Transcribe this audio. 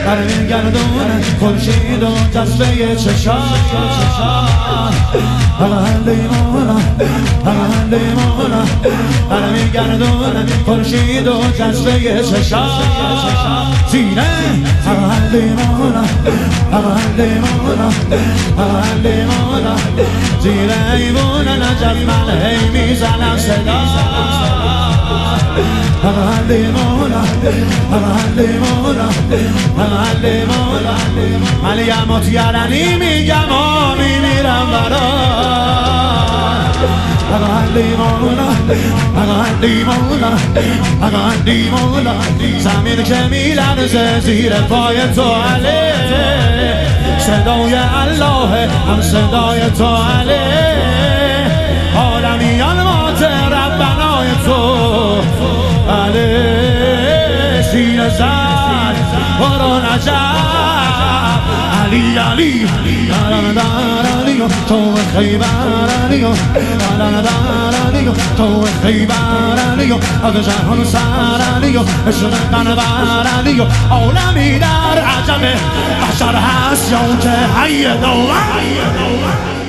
برمی گردونه خورشید و جذبه چشام لیمونا لیمونا برمی گردونه خورشید و جذبه چشام زینه لیمونا لیمونا لیمونا زیر ایوونه نجف من هی میزنم صدا لیمونا لیمونا لیمونا من یه مطیرنی میگم و میمیرم لیمونا لیمونا زمین که میلرزه زیر پای تو علی صدای الله هم صدای تو علی عالمیان مات ربنای تو علی سینه زد برو نجف علی علی علی تو خیبر علی علی تو خیبر علی از جهان سر علی عشق قنبر علی عالمی در عجب بشر هست یا که حی دولت